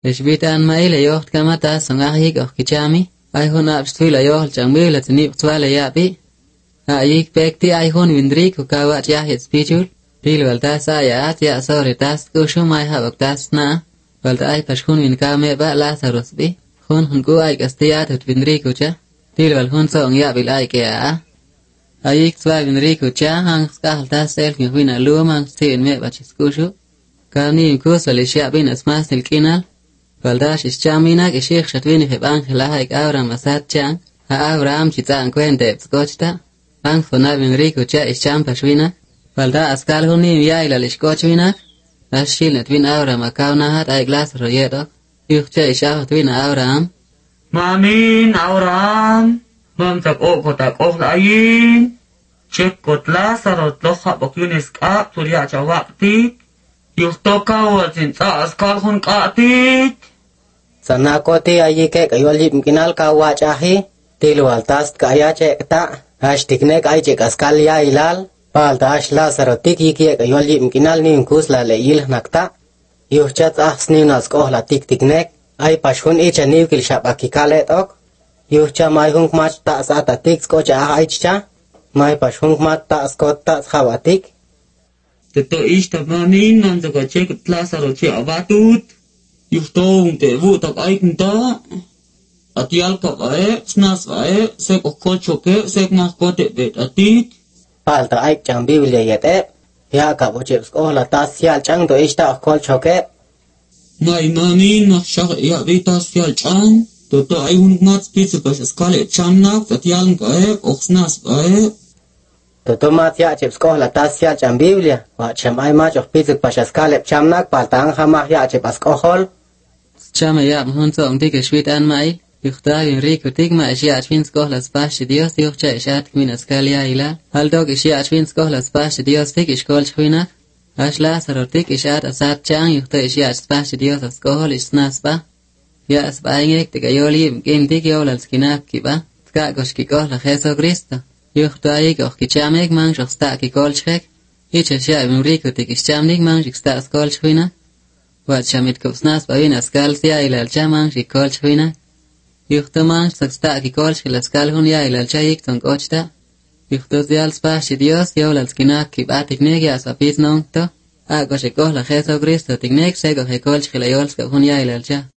إشبيت أن ما إلى يوخت كما تاس سنغاهيك أخ كجامي أي هون أبستوي لا يوخل جنبي لتنيب طوال يابي أيك بكتي أي هون وندريك وكاوات ياهي سبيجول تيل والتاس آيات يا صوري تاس كوشو ماي هابك تاس نا والتا أي بشكون من كامي بقى لا سروس بي هون هنكو أيك استيات وندريك وجا تيل والهون سون يابي الأيك يا أيك سوا وندريك وجا هان سكال تاس سيلف يهوين ألوم هان ستين مي باتشيس كوشو كاني كوس والإشياء بين أسماس الكينال فالداش إشجامينك إشيخ شتويني في بانك لهايك أورا مسات جان أورا أم شتاء كوين ديبس كوشتا بانك فنا بنريكو جا إشجام بشوينك فالدا أسكال هوني يا إلى الإشكوشوينك أشيل نتوين أورا مكاونا هات أي غلاس رويدك يوخ جا إشاف توين أورا أم مامين أورا أم مام تك أوك لأيين شك كتلا سرط لخا بكيونيسك أب توليا جواقتيك يختوكا وزنسا أسكال هون قاتيك Sanakoti ayi ke kayolip mkinal ka wachahi tilwal tas kaya cekta hastiknek ay cek askal ya ilal pal tash la sarotik yiki kayolip mkinal ni mkus la leil nakta yuchat ahsni nas koh la tik tiknek ay pashun icha niw kil shabaki kalet ok yucha mai hung mach ta sa ta tik ko cha ay cha mai pashun mat ta skot ta khawatik Teto ishta mamin nam zaka cek tla sarochi abatut Yuhtong te vu tak aikin ta atial ka vae snas vae sek okol choke sek mas kote bet atit pal ta ay chang biblia yete ya ka boche ko la ta sial chang to ishta okol choke mai mami na shak ya vita sial chang to ay hun mat pizza pas skale chamna atial vae oksnas vae to mat ya chips ko la ta sial chang biblia wa cham ay ma chok pizza pas skale chamnak pal tang hama ya chipas ko hol Chama ya mhun so ang tika shwit an mai yukhta yunrik utik ma ishia achvin skoh las pash Dios yukhcha ishat kmin askalia ila hal dog ishia achvin skoh las pash Dios tik ishkol chwina ashla sarotik ishat asat chang yukhta ishia pash Dios askohol isnas ba ya asbaingek tika yoli mkin tik yol al skinak kiba tka gosh kikoh la Jesu Cristo yukhta yik och kichamek mang shokhsta kikol chek ich ishia yunrik utik ishchamnik mang shiksta askol chwina واتشامت كوسناس باين اسكال سيا الى الجامع شيكول شوينا يختمان سكستا كيكول شل اسكال هون يا الى الجايك تنقوشتا يختو زيال سباش ديوس يول السكيناك كيبا تكنيك اسابيز نونكتو اغو شيكول لخيسو كريستو تكنيك سيغو هيكول شخلا يولسك هون يا الى الجا